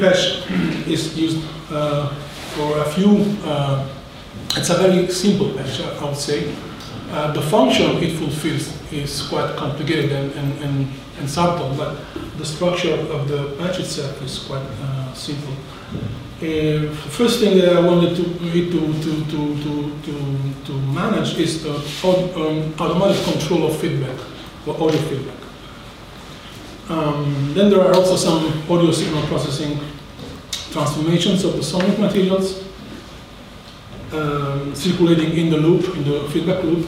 patch is used for a few, it's a very simple patch, I would say. The function it fulfills is quite complicated and subtle, but the structure of the patch itself is quite simple. The first thing that I wanted to manage is the automatic control of feedback, or audio feedback. Then there are also some audio signal processing transformations of the sonic materials circulating in the loop, in the feedback loop.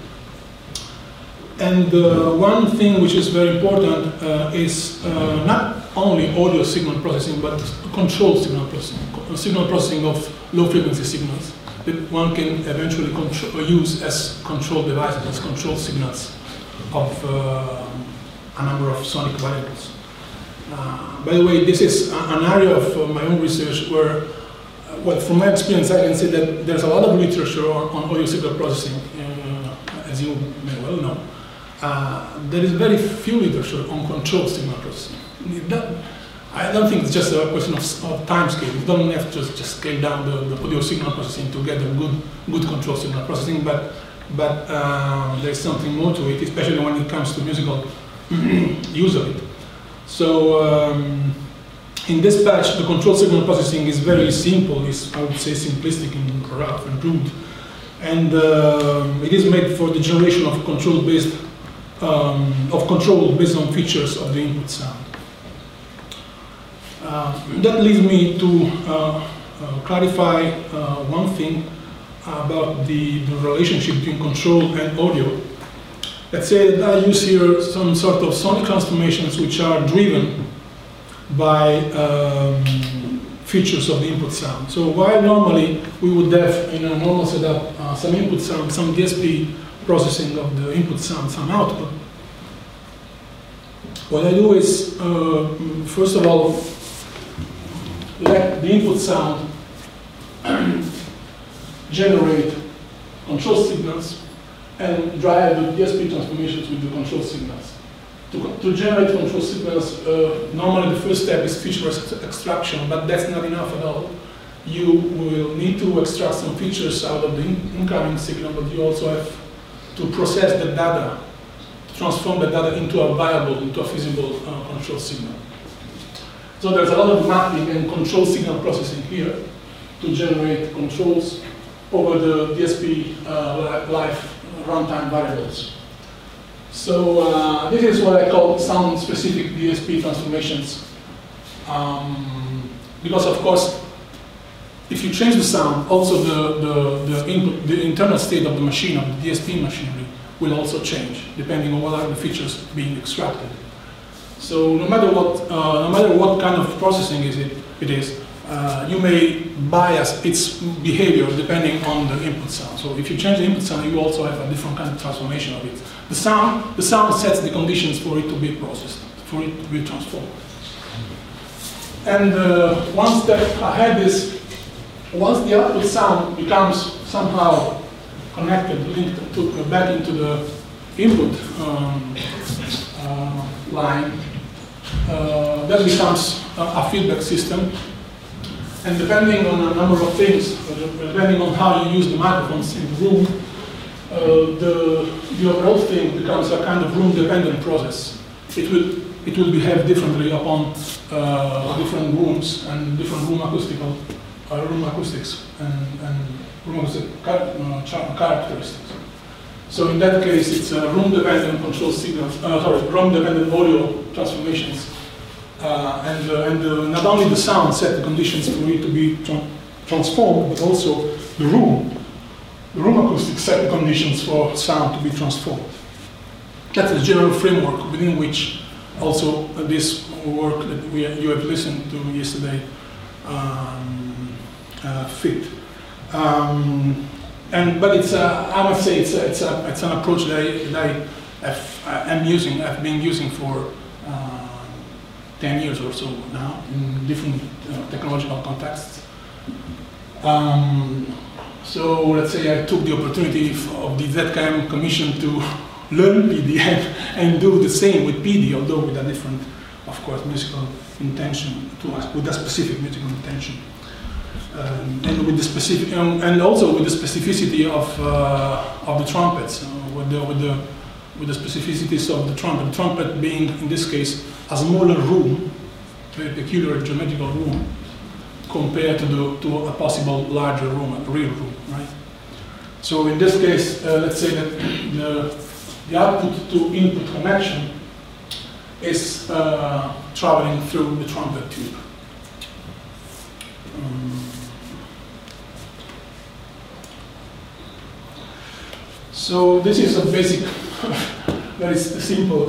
And one thing which is very important is not only audio signal processing, but control signal processing of low frequency signals that one can eventually use as control devices, as control signals of a number of sonic variables. By the way, this is an area of my own research where, well, from my experience, I can say that there's a lot of literature on audio signal processing, as you may well know. There is very few literature on control signal processing. I don't think it's just a question of time scale. You don't have to just scale down the audio signal processing to get a good control signal processing, but there's something more to it, especially when it comes to musical use of it. So in this patch, the control signal processing is very simple. It's, I would say, simplistic and rough and crude, and it is made for the generation of control based on features of the input sound. That leads me to clarify one thing about the relationship between control and audio. Let's say that I use here some sort of sonic transformations which are driven by features of the input sound. So while normally we would have in a normal setup some input sound, some DSP processing of the input sound, some output, what I do is, first of all, let the input sound generate control signals and drive the DSP transformations with the control signals. To generate control signals, normally the first step is feature extraction, but that's not enough at all. You will need to extract some features out of the incoming signal, but you also have to process the data, transform the data into a viable, into a feasible control signal. So there's a lot of mapping and control signal processing here to generate controls over the DSP live runtime variables. So this is what I call sound-specific DSP transformations. Because of course, if you change the sound, also the internal state of the machine, of the DSP machinery, will also change depending on what are the features being extracted. So no matter what kind of processing it is, you may bias its behavior depending on the input sound. So if you change the input sound, you also have a different kind of transformation of it. The sound sets the conditions for it to be processed, for it to be transformed. And one step ahead is, once the output sound becomes somehow connected, linked back into the input line, that becomes a feedback system. And depending on a number of things, depending on how you use the microphones in the room, the overall thing becomes a kind of room-dependent process. It will behave differently upon different rooms and different room acoustics and room acoustic characteristics. So in that case, it's room-dependent control signals. Room-dependent audio transformations. And not only the sound set the conditions for it to be transformed, but also the room acoustics set the conditions for sound to be transformed. That's the general framework within which also this work that you have listened to yesterday fit. But it's I must say it's an approach that I've been using for 10 years or so now in different technological contexts. So let's say I took the opportunity of the ZKM Commission to learn PD and do the same with PD, although with a different, of course, musical intention with a specific musical intention, and with the specific and also with the specificity of the trumpets, with the specificities of the trumpet. The trumpet being in this case a smaller room, very peculiar geometrical room, compared to a possible larger room, a real room, right? So in this case, let's say that the output to input connection is traveling through the trumpet tube. So this is a basic, very simple,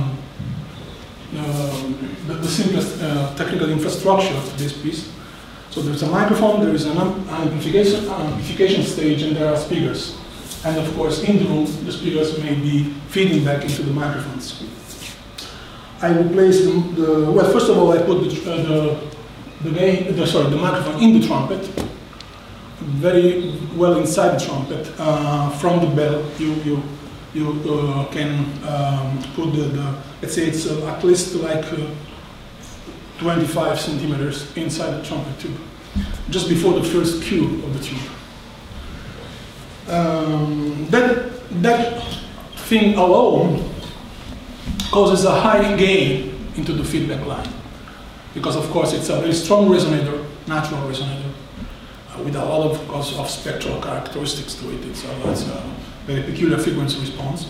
the simplest technical infrastructure of this piece. So there's a microphone, there is an amplification stage, and there are speakers. And of course, in the room, the speakers may be feeding back into the microphones. I will place well, first of all, I put the microphone in the trumpet, very well inside the trumpet. From the bell, you can put let's say it's at least like 25 centimeters inside the trumpet tube, just before the first cue of the tube. That thing alone causes a high gain into the feedback line, because of course it's a very strong resonator, natural resonator, with a lot of spectral characteristics to it. It's a very peculiar frequency response.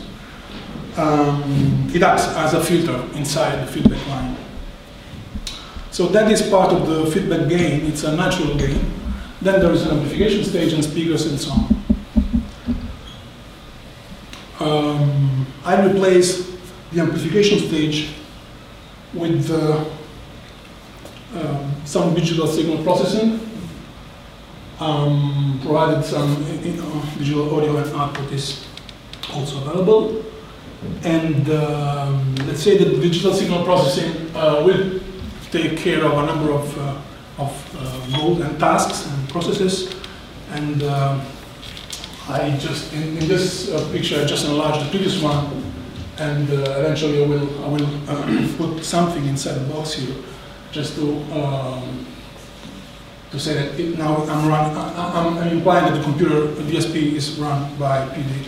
It acts as a filter inside the feedback line. So that is part of the feedback gain. It's a natural gain. Then there is an amplification stage and speakers and so on. I replace the amplification stage with some digital signal processing, provided some digital audio and output is also available. And let's say that the digital signal processing will take care of a number of goals and tasks and processes. And I just, in this picture, I just enlarged the previous one, and eventually I will put something inside the box here, just to say that now I'm implying that the computer, the DSP, is run by PD.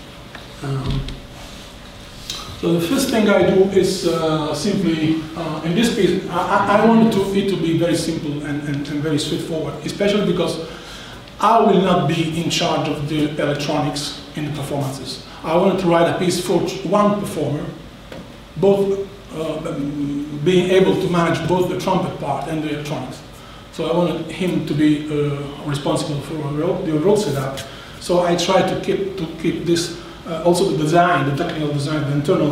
So the first thing I do is simply, in this piece, I wanted it to be very simple and very straightforward, especially because I will not be in charge of the electronics in the performances. I wanted to write a piece for one performer, both being able to manage both the trumpet part and the electronics. So I wanted him to be responsible for the overall setup. So I tried to keep this, also the design, the technical design, the internal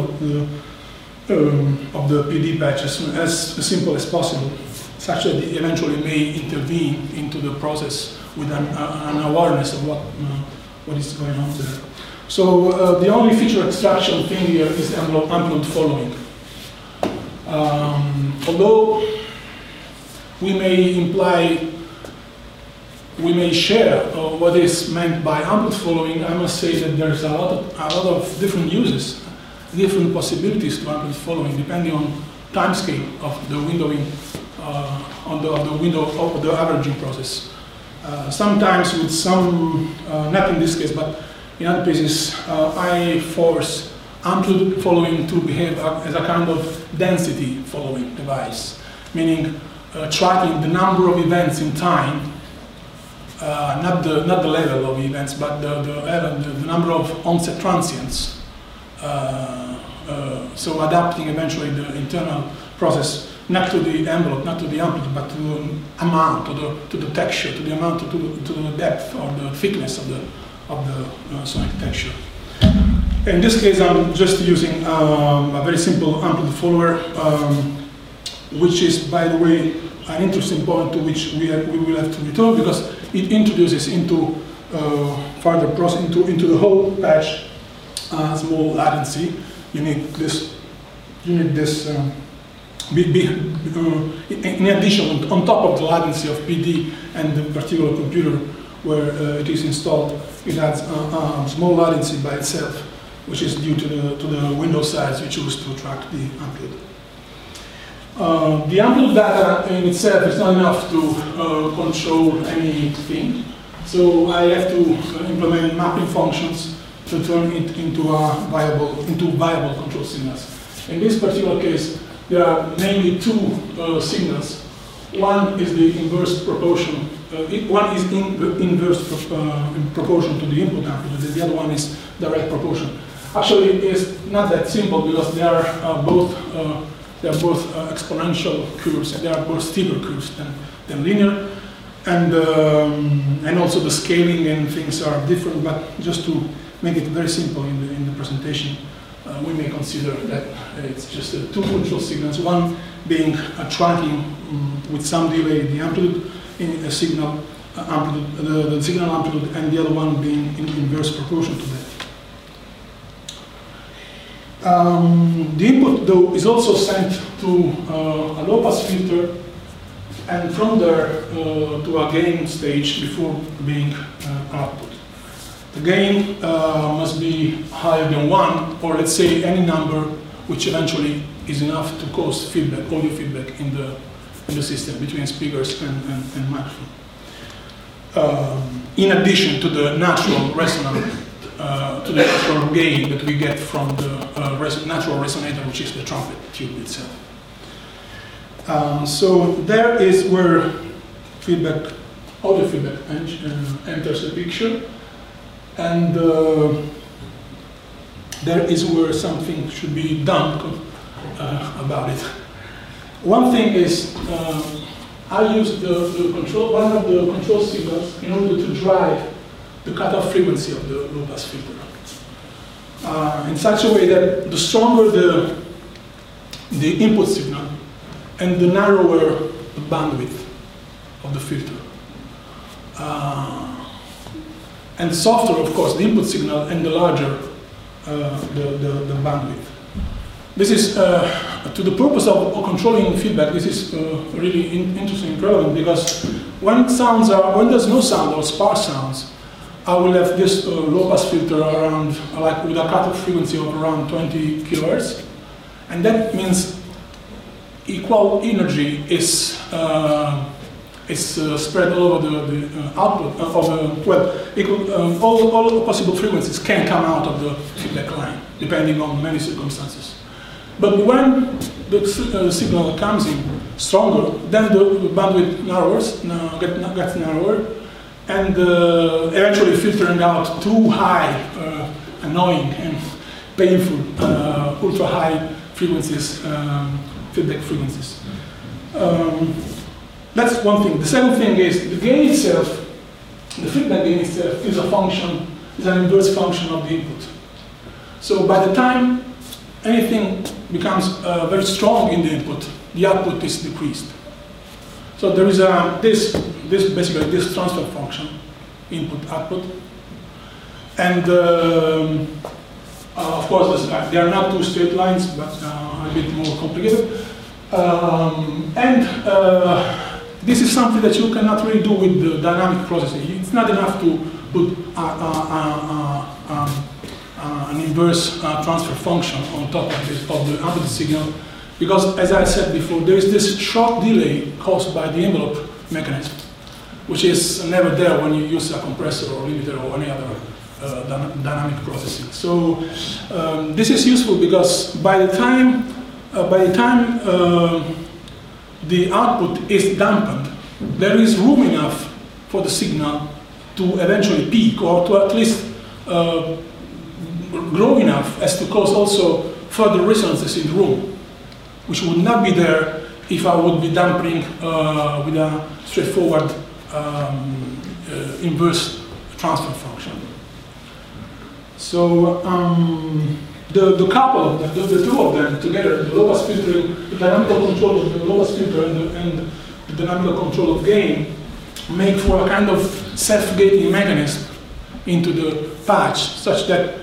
of the PD patch as simple as possible, such that it eventually may intervene into the process with an awareness of what is going on there. So the only feature extraction thing here is the ambient following. Although we may share what is meant by ambient following, I must say that there's a lot of different uses, different possibilities to ambient following, depending on timescale of the windowing, of the averaging process. Sometimes with some, not in this case, but in other cases, I force amplitude following to behave as a kind of density following device, meaning tracking the number of events in time, not the level of events, but the number of onset transients. So adapting eventually the internal process not to the envelope, not to the amplitude, but to the amount, to the texture, to the amount, to the depth or the thickness of the sonic texture. In this case, I'm just using a very simple amplitude follower, which is, by the way, an interesting point to which we will have to return, because it introduces into further process into the whole patch small latency. You need this. In addition, on top of the latency of PD and the particular computer where it is installed, it adds a small latency by itself, which is due to the window size you choose to track the amplitude. The amplitude data in itself is not enough to control anything. So I have to implement mapping functions to turn it into viable control signals. In this particular case, there are mainly two signals. One is the inverse proportion. One is in inverse in proportion to the input amplitude, and the other one is direct proportion. Actually, it's not that simple because they are both exponential curves, and they are both steeper curves than linear, and also the scaling and things are different. But just to make it very simple in the presentation, we may consider that it's just two control signals, one being trunking with some delay the amplitude in a signal amplitude, the signal amplitude, and the other one being in inverse proportion to that. The input, though, is also sent to a low-pass filter, and from there to a gain stage before being output. The gain must be higher than 1, or let's say any number which eventually is enough to cause feedback, audio feedback in the system between speakers and microphone. In addition to the natural resonant, to the natural gain that we get from the natural resonator, which is the trumpet tube itself. So there is where feedback, audio feedback enters the picture. And there is where something should be done about it. One thing is, I use one of the control signals in order to drive the cutoff frequency of the low-pass filter in such a way that the stronger the input signal and the narrower the bandwidth of the filter. And the softer, of course, the input signal, and the larger the bandwidth. This is, to the purpose of controlling feedback, this is really interesting and relevant, because when there's no sound or sparse sounds, I will have this low-pass filter around, like with a cutoff frequency of around 20 kilohertz, and that means equal energy is spread all over the output of all possible frequencies can come out of the feedback line, depending on many circumstances. But when the signal comes in stronger, then the bandwidth gets narrower, and eventually filtering out too high, annoying and painful, ultra high frequencies, feedback frequencies. That's one thing. The second thing is the gain itself, the feedback gain itself is an inverse function of the input. So by the time anything becomes very strong in the input, the output is decreased. So there is basically this transfer function, input-output, and of course there are not two straight lines, but a bit more complicated. This is something that you cannot really do with the dynamic processing. It's not enough to put an inverse transfer function on top of the amplitude signal, because, as I said before, there is this short delay caused by the envelope mechanism, which is never there when you use a compressor or limiter or any other dynamic processing. So this is useful because by the time the output is dampened, there is room enough for the signal to eventually peak, or to at least grow enough as to cause also further resonances in the room, which would not be there if I would be dampening with a straightforward inverse transfer function. So the couple, the two of them together, the low-pass filtering, the dynamical control of the low-pass filter and the dynamical control of gain, make for a kind of self-gating mechanism into the patch, such that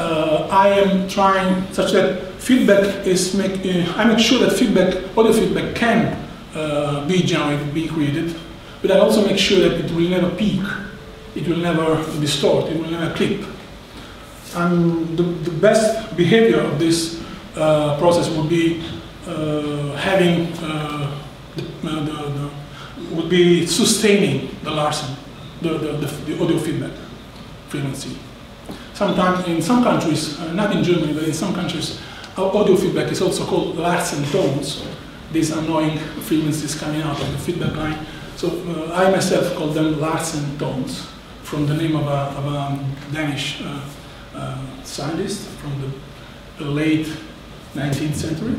feedback is I make sure that audio feedback can be generated, be created, but I also make sure that it will never peak, it will never distort, it will never clip. And the best behavior of this process would be having would be sustaining the Larsen, the audio feedback frequency. Sometimes in some countries, not in Germany, but in some countries, audio feedback is also called Larsen tones. These annoying frequencies coming out of the feedback line. So I myself call them Larsen tones, from the name of a Danish scientist from the late 19th century.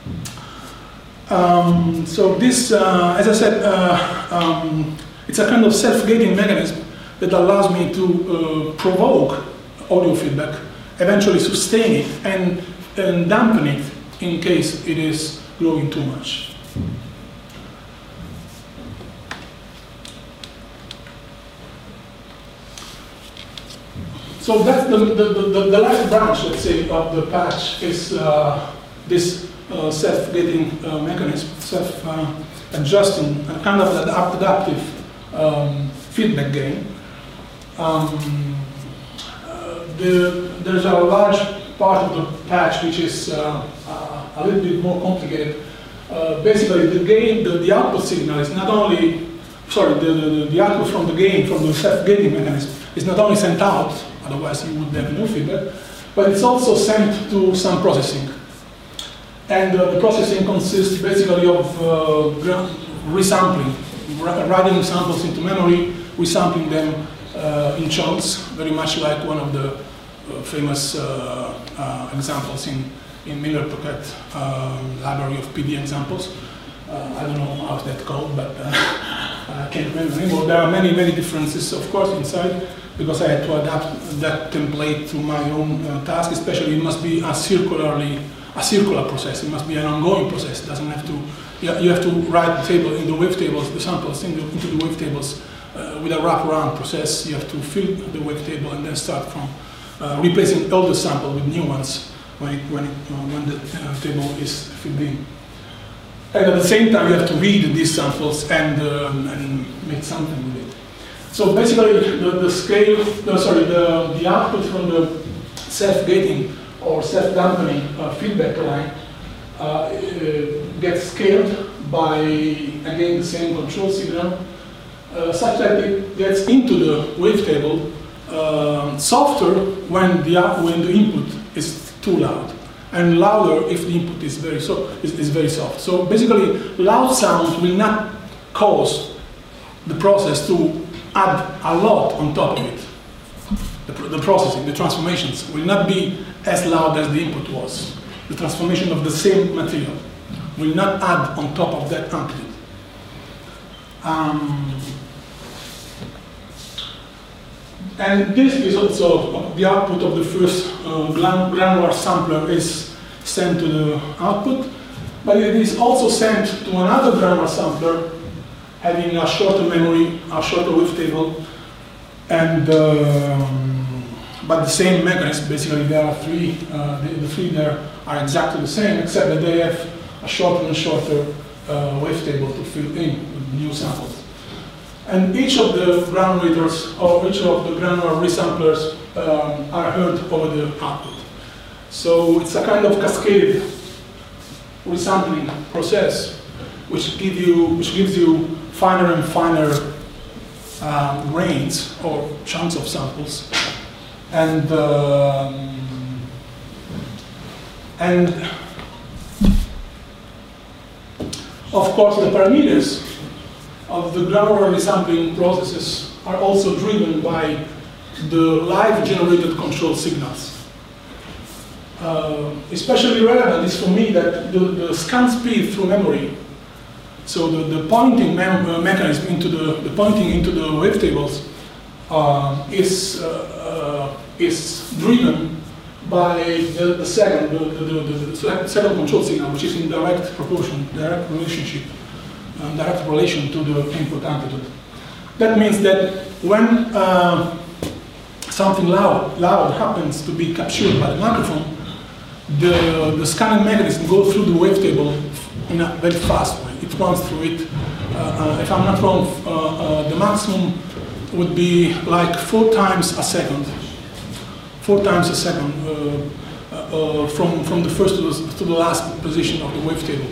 So this, as I said, it's a kind of self-gating mechanism that allows me to provoke audio feedback, eventually sustain it, and dampen it in case it is growing too much. So that's the last branch, let's say, of the patch is this self-gating mechanism, self-adjusting, and kind of adaptive feedback gain. There's a large part of the patch which is a little bit more complicated. Basically, the gain, the output signal is not only, sorry, the output from the gain, from the self-gating mechanism, is not only sent out, otherwise you would have no feedback, but it's also sent to some processing. And the processing consists basically of resampling, writing samples into memory, resampling them in chunks, very much like one of the famous examples in Miller-Pocket library of PD examples. I don't know how that's called, but I can't remember anymore. There are many, many differences, of course, inside, because I had to adapt that template to my own task. Especially, it must be a circular process. It must be an ongoing process. It doesn't have to. You have to write the table in the wave tables, the samples into the wave tables with a wraparound process. You have to fill the wave table and then start from replacing older sample with new ones when the table is filled in. And at the same time, you have to read these samples and make something with it. So basically, the scale, the output from the self-gating or self-dampening feedback line gets scaled by, again, the same control signal, such that it gets into the wavetable softer when the input is too loud, and louder if the input is very soft. So basically, loud sounds will not cause the process to add a lot on top of it. The processing, the transformations will not be as loud as the input was. The transformation of the same material will not add on top of that amplitude. And this is also the output of the first granular sampler is sent to the output, but it is also sent to another granular sampler having a shorter memory, a shorter wavetable, and but the same mechanism. Basically, there are three. The three there are exactly the same, except that they have a shorter and shorter wavetable to fill in with new samples. And each of the granulators, or each of the granular resamplers, are heard over the output. So it's a kind of cascaded resampling process, which gives you finer and finer grains or chunks of samples, and of course the parameters of the granular resampling processes are also driven by the live generated control signals. Especially relevant is for me that the scan speed through memory, so the pointing mechanism into the pointing into the wavetables is driven by the second control signal, which is in direct proportion, direct relation to the input amplitude. That means that when something loud happens to be captured by the microphone, the scanning mechanism goes through the wavetable in a very fast way. It runs through it. If I'm not wrong, the maximum would be like 4 times a second. 4 times a second from the first to the last position of the wavetable.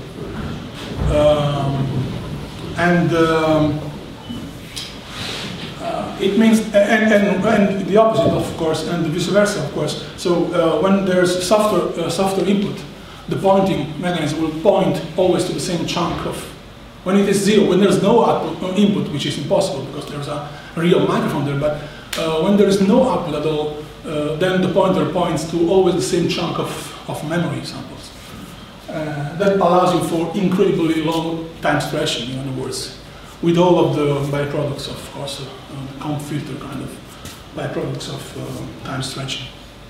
It means, and the opposite, of course, and the vice versa, of course. So when there's softer input, the pointing mechanism will point always to the same chunk of. When it is zero, when there's no output, input, which is impossible because there's a real microphone there, but when there is no output at all, then the pointer points to always the same chunk of memory samples. That allows you for incredibly long time stretching, in other words, with all of the byproducts, of course, the comb filter kind of byproducts of time stretching.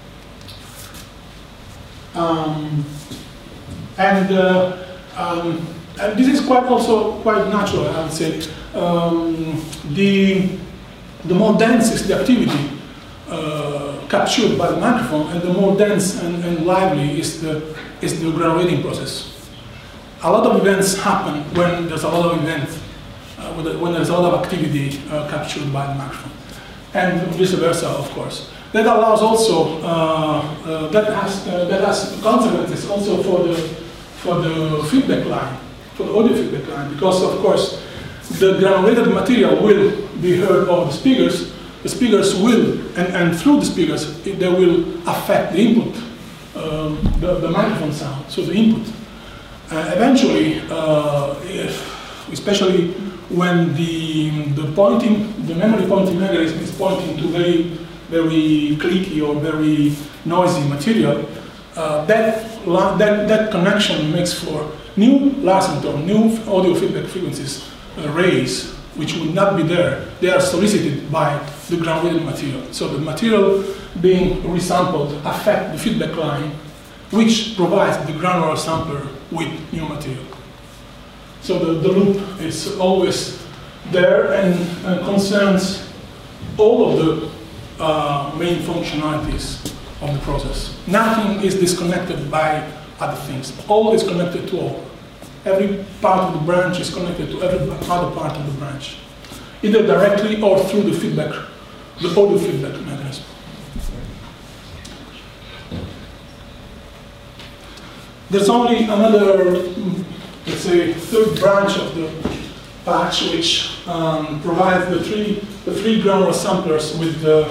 And this is also quite natural, I would say. The more dense is the activity captured by the microphone, and the more dense and lively is the graduating process. A lot of events happen when there's a lot of events, when there's a lot of activity captured by the microphone, and vice versa, of course. That allows also that has consequences also for the feedback line, for the audio feedback line, because of course the granulated material will be heard over the speakers. The speakers will, and through the speakers, they will affect the input, the microphone sound, so the input. Eventually, especially when the memory pointing mechanism is pointing to very clicky or very noisy material, that connection makes for new Larsen tone, new audio feedback frequencies, rays, which would not be there. They are solicited by the granulated material. So the material being resampled affect the feedback line, which provides the granular sampler with new material. So the loop is always there and concerns all of the main functionalities of the process. Nothing is disconnected by other things. All is connected to all. Every part of the branch is connected to every other part of the branch, either directly or through the feedback, the audio feedback mechanism. There's only another, let's say, third branch of the patch, which provides the three granular samplers with the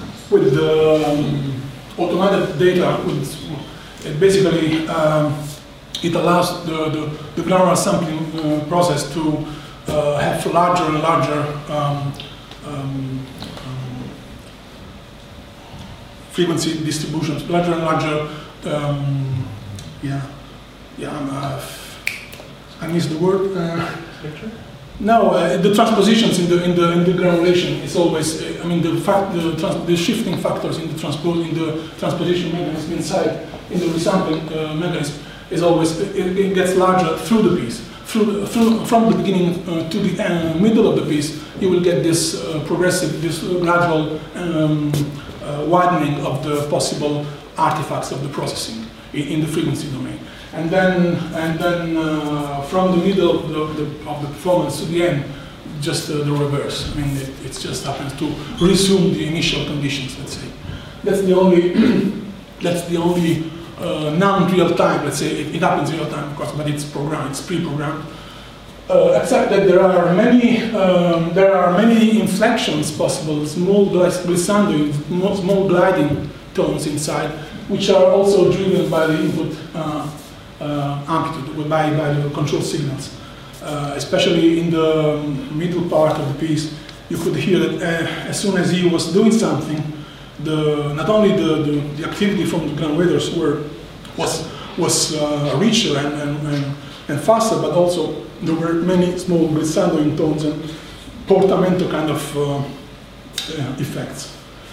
automated data. It basically it allows the granular sampling process to have larger and larger frequency distributions, larger and larger. I missed the word. No, the transpositions in the granulation is always. I mean, the shifting factors in the transposition mechanism inside in the resampling mechanism is always it gets larger through the piece. From the beginning to the middle of the piece, you will get this progressive, this gradual widening of the possible artifacts of the processing in the frequency domain. And then from the middle of the performance to the end, just the reverse. I mean, it just happens to resume the initial conditions. Let's say that's the only non-real time. Let's say it happens real time, of course, but it's programmed. It's pre-programmed. Except that there are many inflections possible, small glissando, small gliding tones inside, which are also driven by the input amplitude, by the control signals. Especially in the middle part of the piece, you could hear that as soon as he was doing something, not only the activity from the granulators was richer and faster, but also there were many small glissando tones and portamento kind of effects.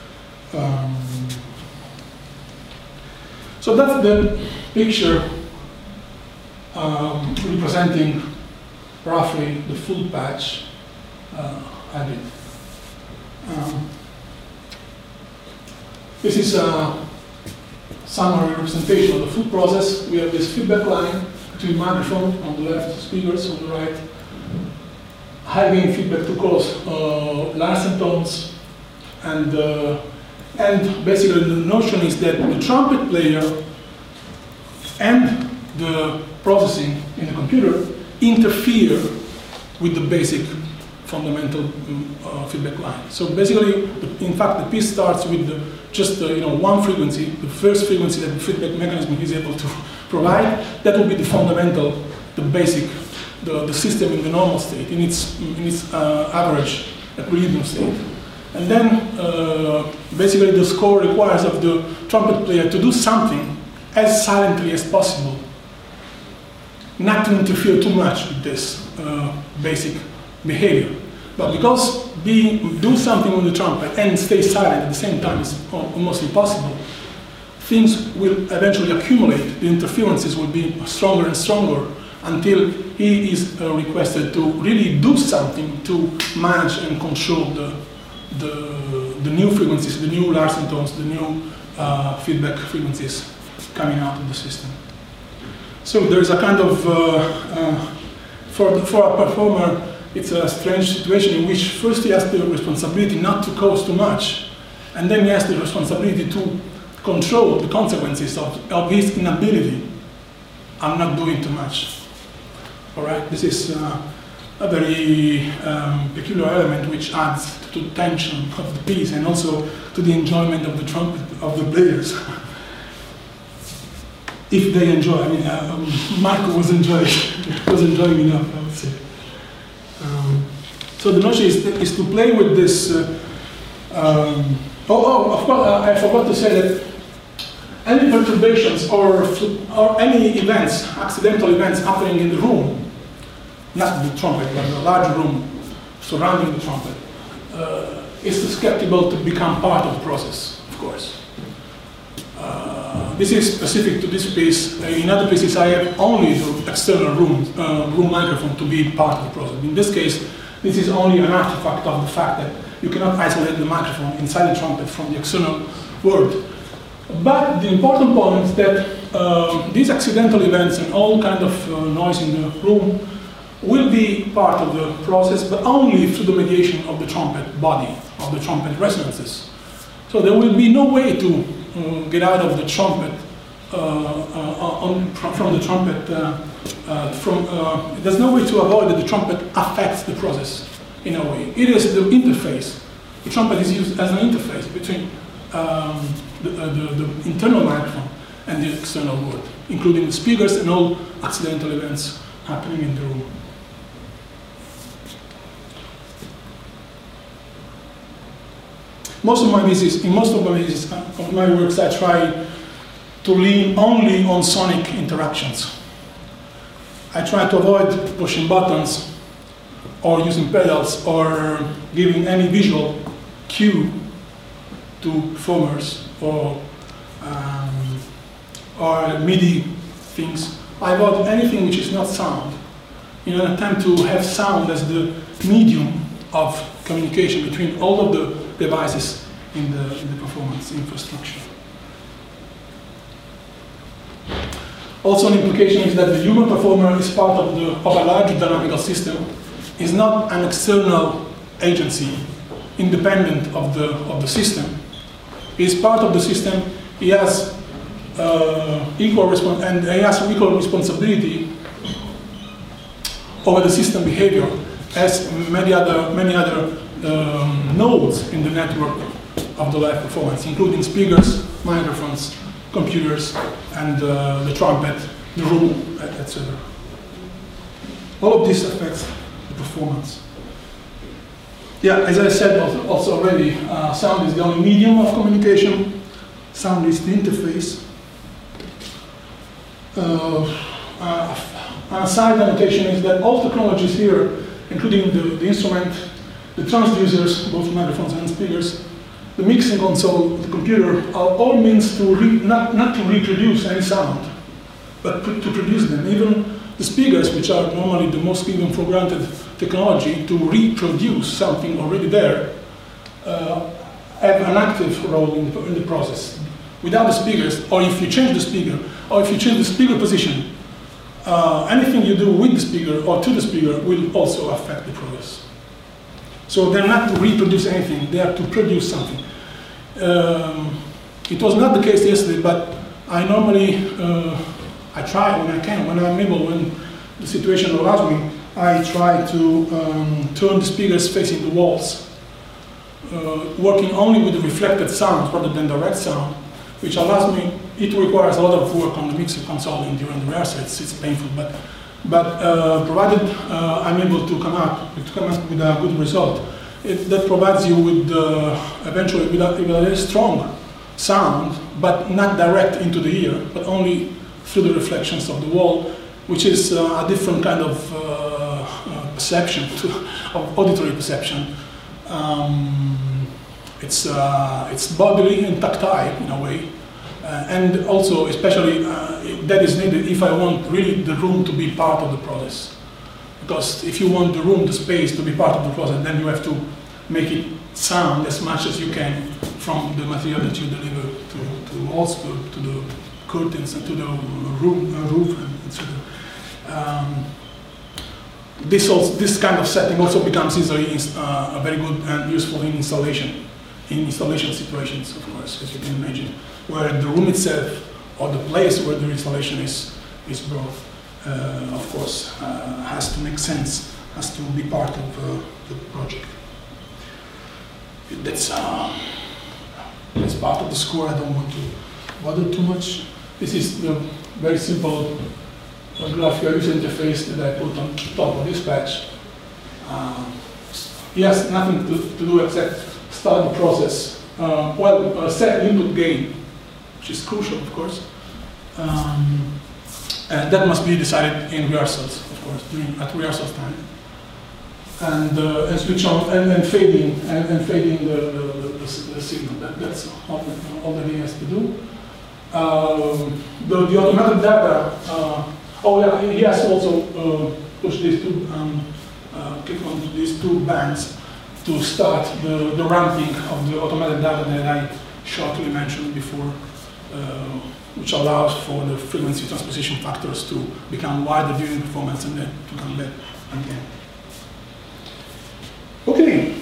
So that's the picture representing roughly the full patch I did. This is a summary representation of the full process. We have this feedback line between microphone on the left, speakers on the right, high gain feedback to cause Larsen tones, and basically the notion is that the trumpet player and the processing in the computer interfere with the basic fundamental feedback line. So basically, in fact, the piece starts with just one frequency, the first frequency that the feedback mechanism is able to provide. That will be the fundamental, the basic, the system in the normal state, in its average equilibrium state. And then basically the score requires of the trumpet player to do something as silently as possible, not to interfere too much with this basic behavior. But because do something on the trumpet and stay silent at the same time is almost impossible, things will eventually accumulate. The interferences will be stronger and stronger until he is requested to really do something to manage and control the new frequencies, the new Larsen tones, the new feedback frequencies coming out of the system. So there is a kind of, for a performer, it's a strange situation in which first he has the responsibility not to cause too much, and then he has the responsibility to control the consequences of his inability. I'm not doing too much. All right, this is a very peculiar element which adds to the tension of the piece and also to the enjoyment of the trumpet of the players. If they enjoy, I mean, Marco was enjoying enough, I would say. So the notion is to play with this. Of course, I forgot to say that any perturbations or any events, accidental events happening in the room, not the trumpet, but the large room surrounding the trumpet, is susceptible to become part of the process, of course. This is specific to this piece. In other pieces, I have only the external room microphone to be part of the process. In this case, this is only an artifact of the fact that you cannot isolate the microphone inside the trumpet from the external world. But the important point is that these accidental events and all kind of noise in the room will be part of the process, but only through the mediation of the trumpet body, of the trumpet resonances. So there will be no way to get out of the trumpet, from the trumpet, there's no way to avoid that the trumpet affects the process in a way. It is the interface. The trumpet is used as an interface between the internal microphone and the external world, including the speakers and all accidental events happening in the room. In most of my works, I try to lean only on sonic interactions. I try to avoid pushing buttons or using pedals or giving any visual cue to performers or MIDI things. I avoid anything which is not sound in an attempt to have sound as the medium of communication between all of the devices in the performance infrastructure. Also, an implication is that the human performer is part of a larger dynamical system, is not an external agency, independent of the system. He is part of the system. He has equal responsibility over the system behavior as many other nodes in the network of the live performance, including speakers, microphones, computers, and the trumpet, the room, etc. All of this affects the performance. Yeah, as I said also already, sound is the only medium of communication. Sound is the interface. A side annotation is that all technologies here, including the instrument, the transducers, both microphones and speakers, the mixing console, the computer, are all means to not to reproduce any sound, but to produce them. Even the speakers, which are normally the most given for granted technology to reproduce something already there, have an active role in the process. Without the speakers, or if you change the speaker, or if you change the speaker position, anything you do with the speaker or to the speaker will also affect the process. So they're not to reproduce anything, they are to produce something. It was not the case yesterday, but I normally I try when I can, when I'm able, when the situation allows me, I try to turn the speakers facing the walls, working only with the reflected sound rather than direct sound, which allows me, it requires a lot of work on the mixer console and during the rehearsal, it's painful, but provided I'm able to come up with a good result, that provides you with eventually with a very strong sound, but not direct into the ear, but only through the reflections of the wall, which is a different kind of perception, of auditory perception. It's bodily and tactile in a way, and also especially that is needed if I want really the room to be part of the process. Because if you want the room, the space to be part of the process, then you have to make it sound as much as you can from the material that you deliver to walls, to the curtains, and to the roof, and so on. This kind of setting also becomes easily very good and useful in installation situations, of course, as you can imagine, where the room itself or the place where the installation is brought, of course, has to make sense, has to be part of the project. That's part of the score. I don't want to bother too much. This is the very simple graphical user interface that I put on top of this patch. It has nothing to do except start the process. Set input gain, which is crucial, of course. And that must be decided in rehearsals, of course, at rehearsal time. And switch on and fading the signal. That's all that he has to do. The automatic data. He has to also push these two, click on these two bands to start the ramping of the automatic data that I shortly mentioned before, which allows for the frequency transposition factors to become wider during performance and then to come back again. Okay,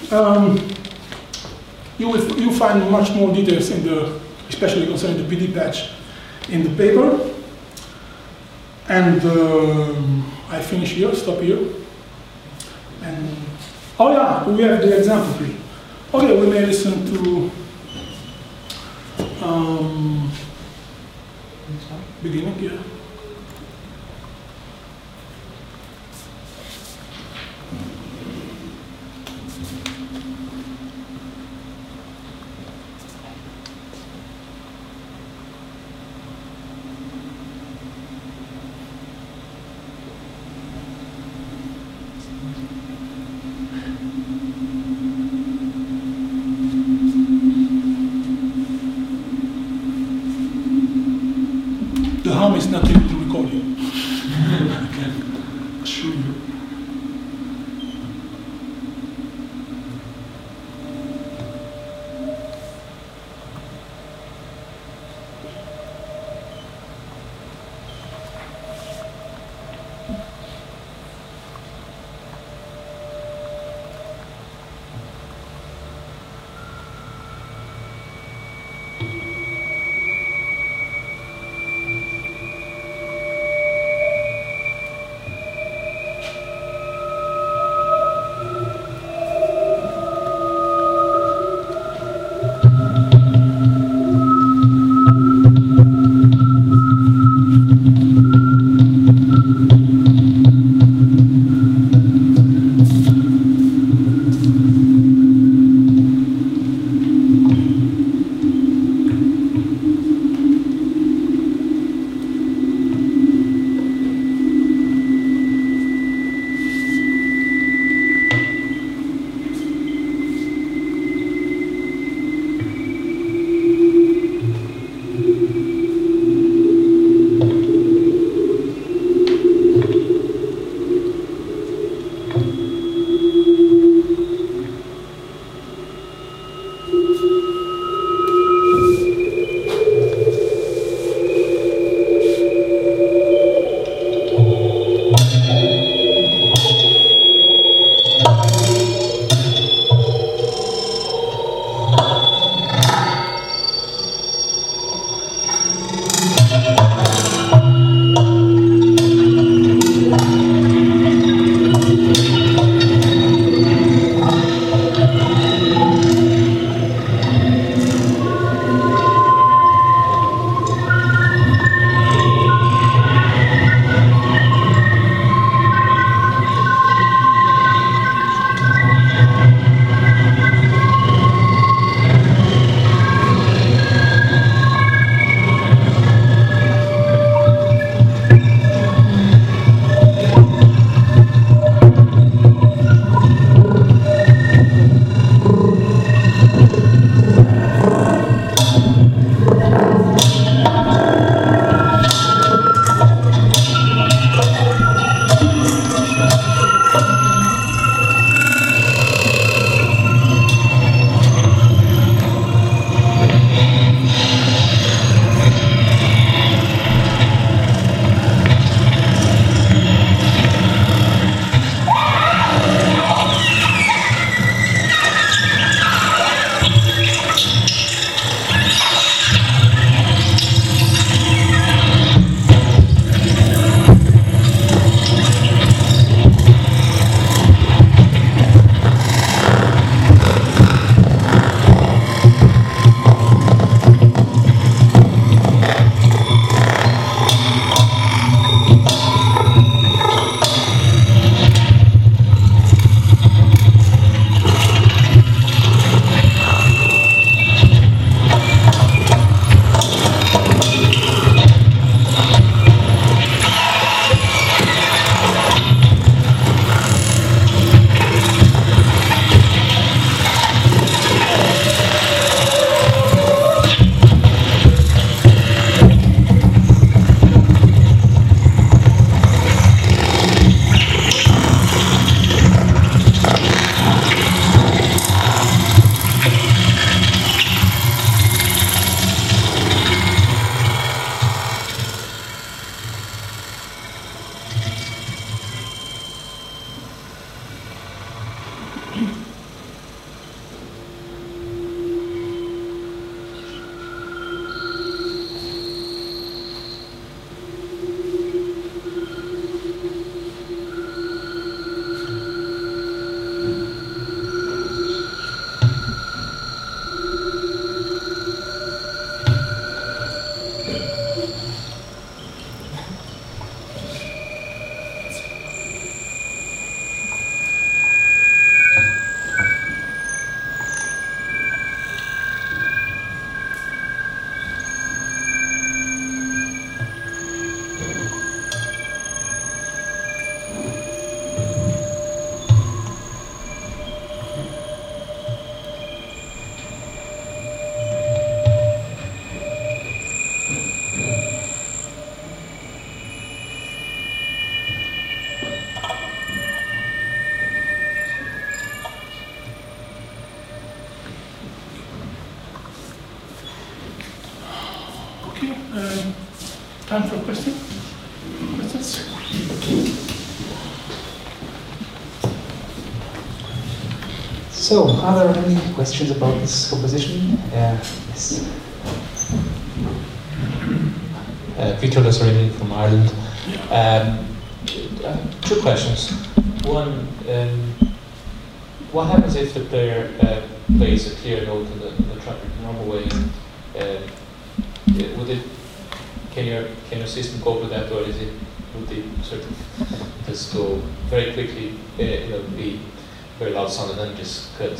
you find much more details in especially concerning the PD patch, in the paper. And I finish here, stop here. And we have the example tree. Okay, we may listen to beginning here. The hum is not in the recording. I can assure you. Okay, time for questions? So, are there any questions about this composition? Yes. Victor Lazzarini from Ireland. Two questions. One, what happens if the player plays a clear note in the trumpet in a normal way? Can your system cope with that, or would it sort of just go very quickly, be very loud sound and then just cut?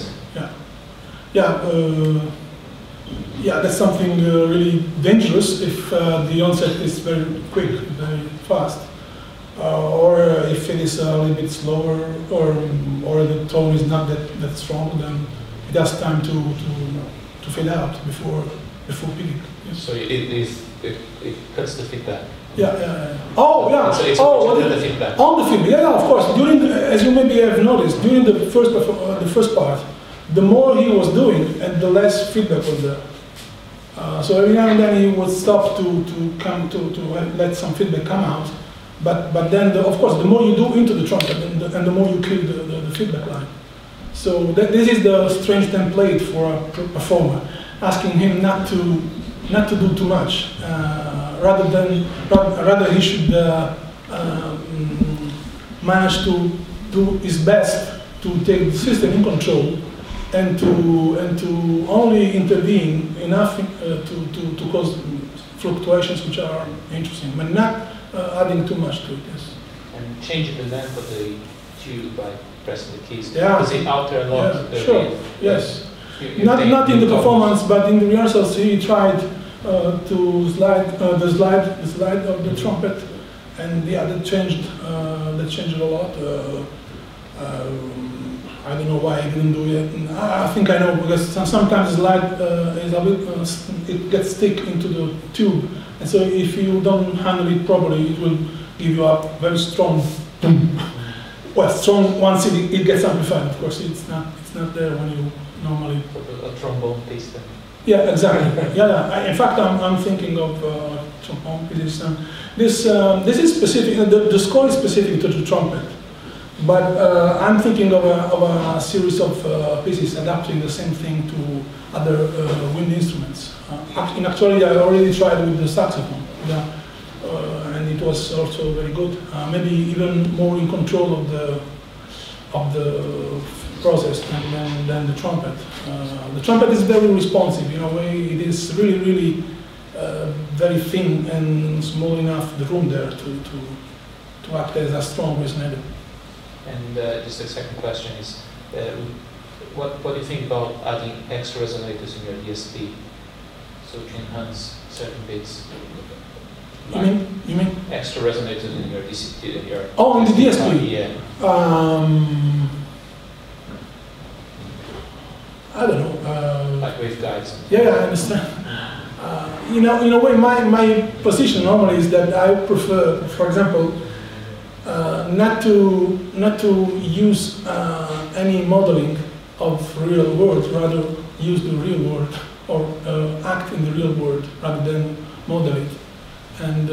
Yeah, that's something really dangerous if the onset is very quick, very fast, or if it is a little bit slower, or the tone is not that strong. Then it has time to fade out before peaking. Yes. So it cuts the feedback. Yeah. Oh, yeah. It's the feedback. On the feedback, yeah, of course. As you maybe have noticed, during the first part, the more he was doing, and the less feedback was there. So every now and then he would stop to let some feedback come out. But then, of course, the more you do into the trumpet, and the more you kill the feedback line. So this is the strange template for a performer, asking him not to do too much. Rather he should manage to do his best to take the system in control and to only intervene enough to cause fluctuations which are interesting, but not adding too much to it. Yes. And changing the length of the tube by pressing the keys. Yeah. Because it out there a lot. Yeah, sure. Yes. You Not in the performance, but in the rehearsals he tried to slide the slide of the trumpet, and yeah, that changed a lot. I don't know why I didn't do it. I think I know, because sometimes the slide is a bit, it gets stick into the tube, and so if you don't handle it properly, it will give you a very strong, well, strong once it gets amplified. Of course, it's not there when you normally. A trombone piece then. Yeah, exactly. Yeah. In fact, I'm thinking of trombone pieces. This is specific. The score is specific to the trumpet, but I'm thinking of a series of pieces adapting the same thing to other wind instruments. Actually, I already tried with the saxophone, and it was also very good. Maybe even more in control of the process than the trumpet. The trumpet is very responsive in a way. It is really very thin and small enough, the room there to act as a strong resonator. And just a second question is, what do you think about adding extra resonators in your DSP, so to enhance certain bits? You mean extra resonators in your DSP? In the DSP? Yeah. I don't know. Like waveguides. Yeah, I understand. In a way, my position normally is that I prefer, for example, not to use any modeling of real world, rather use the real world or act in the real world rather than model it. And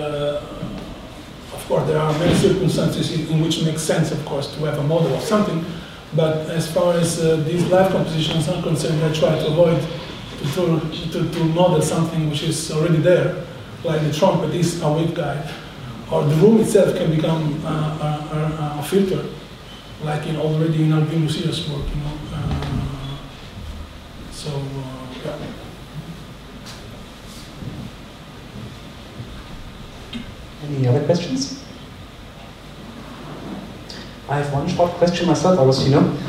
of course, there are many circumstances in which it makes sense, of course, to have a model of something. But as far as these live compositions are concerned, I try to avoid to model something which is already there, like the trumpet is a waveguide, or the room itself can become a filter, like already in Alvin Lucia's work, yeah. Any other questions? I have one short question myself. I was,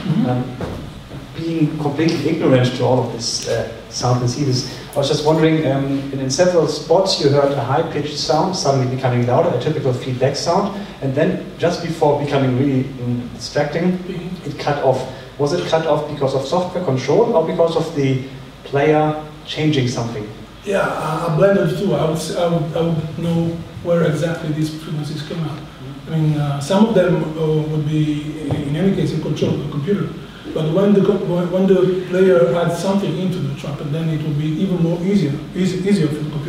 being completely ignorant to all of this sound and see this. I was just wondering, in several spots you heard a high-pitched sound suddenly becoming louder, a typical feedback sound, and then just before becoming really distracting, it cut off. Was it cut off because of software control or because of the player changing something? Yeah, a blend of the two. I would know where exactly these frequencies come out. I mean, some of them would be, in any case, in control of the computer. But when the player adds something into the trumpet, then it will be even more easier for the computer to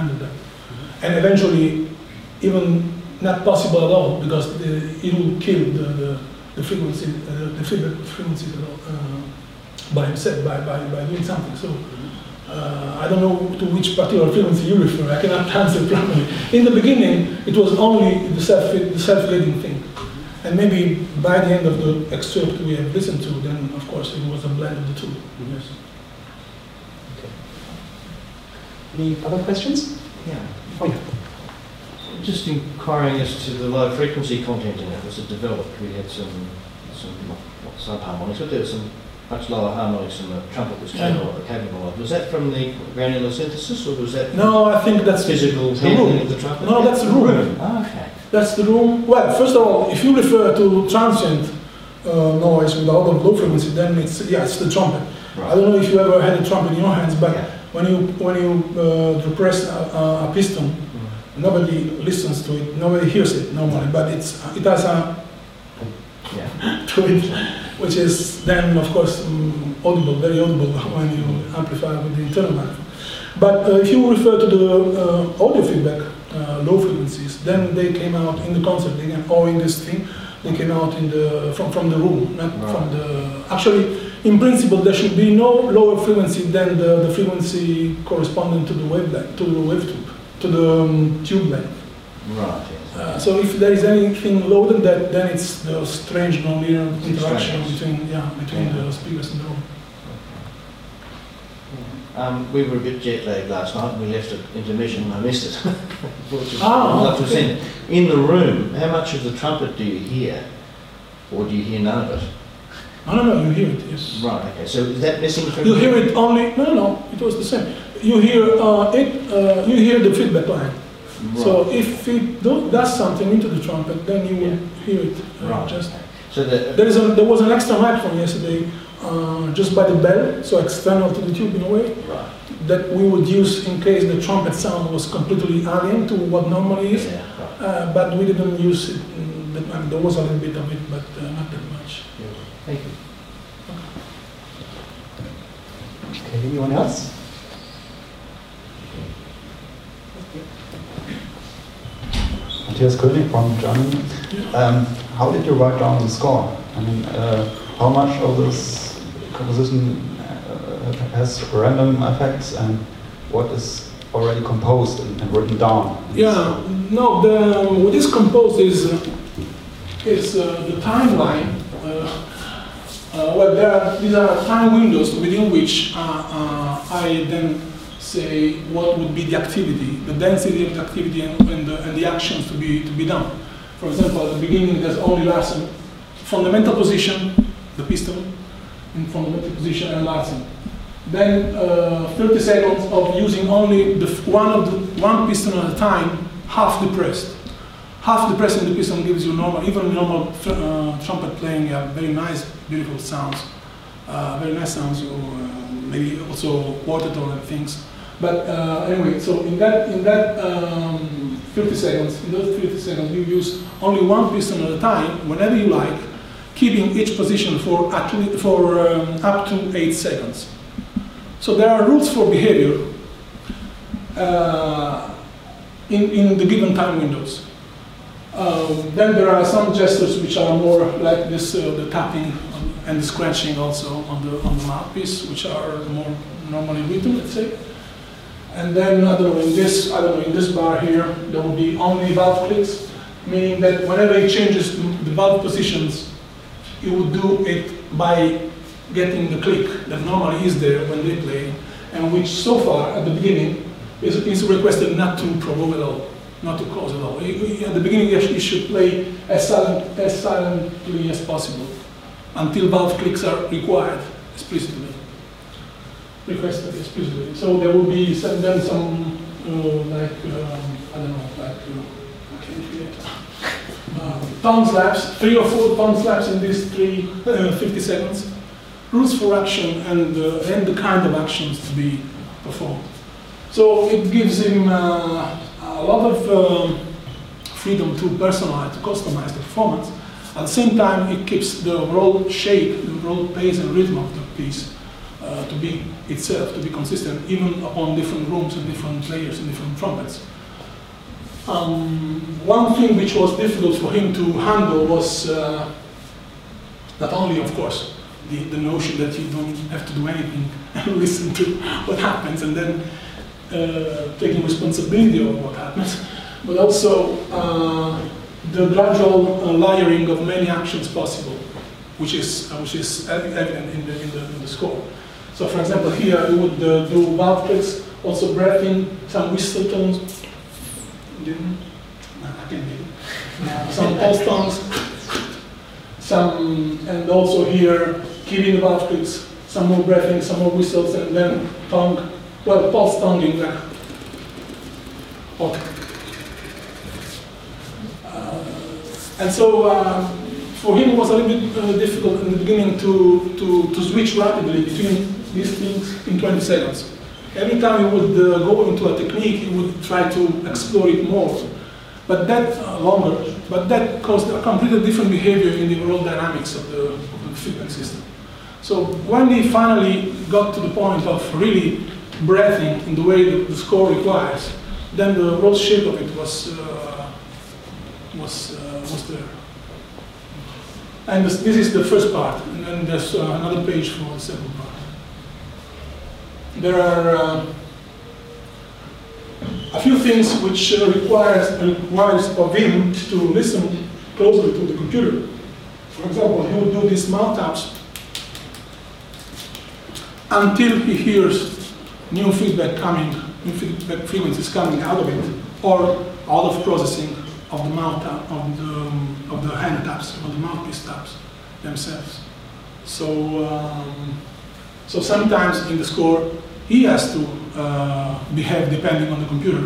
handle that. And eventually, even not possible at all, because it will kill the frequency, the feedback frequency by himself, by doing something. So I don't know to which particular frequency you refer. I cannot answer properly. In the beginning, it was only the self-leading thing. And maybe by the end of the excerpt we have listened to, then of course it was a blend of the two. Yes. Okay. Any other questions? Yeah. Oh, yeah. Just inquiring as to the low frequency content in it, as it developed, we had some subharmonics, but there were some much lower harmonics than the trumpet was capable of. Was that from the granular synthesis, or was that No, I think that's physical handling of the trumpet? No, that's the room. Oh, okay. That's the room. Well, first of all, if you refer to transient noise with a lot of low frequency, then it's the trumpet. Right. I don't know if you ever had a trumpet in your hands, but when you depress a piston, nobody listens to it, nobody hears it normally, but it has a to it, which is then of course audible, very audible when you amplify with the internal microphone. But if you refer to the audio feedback, low frequencies, then they came out in the concert again, or in this thing, they came out in from the room, not from the. Actually, in principle, there should be no lower frequency than the frequency corresponding to the wavelength, to the wave tube, to the tube length. Right. Yes. So if there is anything lower than that, then it's the strange nonlinear interaction between the speakers in the room. We were a bit jet lagged last night. We left at intermission and I missed it. Okay. In the room, how much of the trumpet do you hear? Or do you hear none of it? No, you hear it, yes. Right, okay. So is that missing from You hear it only, no, it was the same. You hear you hear the feedback line. Right. So if it does something into the trumpet, then you will hear it. Just so there was an extra microphone yesterday, just by the bell, so external to the tube in a way, that we would use in case the trumpet sound was completely alien to what normally is. But we didn't use it. There was a little bit of it, but not that much. Thank you. Okay, anyone else? Matthias König from Germany. How did you write down the score? I mean, how much of this composition has random effects and what is already composed and written down? Yeah, no, what is composed is the timeline. Well, these are time windows within which I then say what would be the activity, the density of the activity, and the actions to be done. For example, at the beginning, there's only Larsen, fundamental position, the piston, in fundamental position, and Larsen. Then 30 seconds of using only one piston at a time, half depressed. Half depressing the piston gives you even normal trumpet playing, very nice, beautiful sounds, very nice sounds, maybe also quartet or things. But anyway, so in that 30 seconds, in those 30 seconds, you use only one piston at a time, whenever you like, keeping each position for up to 8 seconds. So there are rules for behavior in the given time windows. Then there are some gestures which are more like this, the tapping and the scratching also on the mouthpiece, which are more normally written, let's say. And then I don't know, in this bar here, there will be only valve clicks, meaning that whenever it changes the valve positions, it would do it by getting the click that normally is there when they play, and which so far at the beginning is requested not to provoke at all, not to cause at all. At the beginning, you should play as silently as possible until valve clicks are required explicitly. Requested explicitly. So there will be then some I don't know, I can't forget. Tongue slaps, 3 or 4 tongue slaps in these 50 seconds. Rules for action and the kind of actions to be performed. So it gives him a lot of freedom to personalize, to customize the performance. At the same time, it keeps the overall shape, the overall pace and rhythm of the piece to be itself, to be consistent, even upon different rooms and different layers and different trumpets. One thing which was difficult for him to handle was not only, of course, the notion that you don't have to do anything and listen to what happens and then taking responsibility of what happens, but also the gradual layering of many actions possible, which is evident in the score. So, for example, here you would do valve tricks, also breathing, some whistle tones. I can't do it. Some pulse tones, and also here keeping the valve tricks, some more breathing, some more whistles, and then tongue, well, pulse tonguing. And so for him it was a little bit difficult in the beginning to switch rapidly between these things in 20 seconds. Every time he would go into a technique, he would try to explore it more, but that caused a completely different behavior in the overall dynamics of the feedback system. So when he finally got to the point of really breathing in the way the score requires, then the overall shape of it was there. And this is the first part, and then there's another page for the second part. There are a few things which requires of him to listen closely to the computer. For example, he would do these mouth taps until he hears new feedback frequencies coming out of it, or out of processing of the mouth tap, of the hand taps, or the mouthpiece taps themselves. So sometimes in the score he has to behave depending on the computer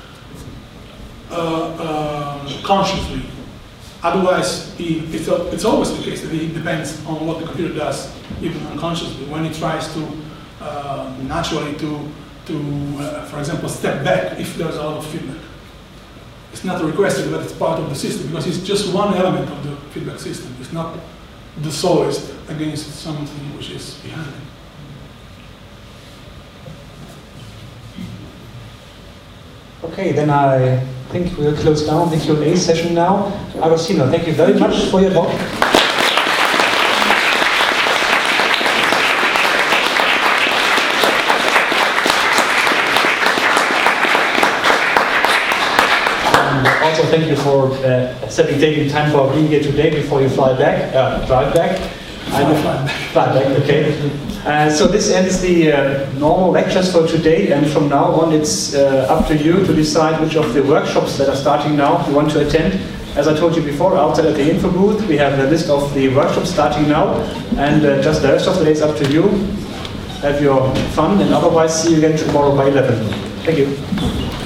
consciously. Otherwise, it's always the case that he depends on what the computer does, even unconsciously. When he tries to naturally for example, step back if there's a lot of feedback. It's not requested, but it's part of the system, because it's just one element of the feedback system. It's not the soloist against something which is behind it. Okay, then I think we'll close down the Q&A session now. Agostino, thank you very much for your talk. Also, thank you for taking time for being here today before you drive back. Fly back, okay. So this ends the normal lectures for today, and from now on it's up to you to decide which of the workshops that are starting now you want to attend. As I told you before, outside at the info booth we have a list of the workshops starting now, and just the rest of the day is up to you. Have your fun, and otherwise see you again tomorrow by 11. Thank you.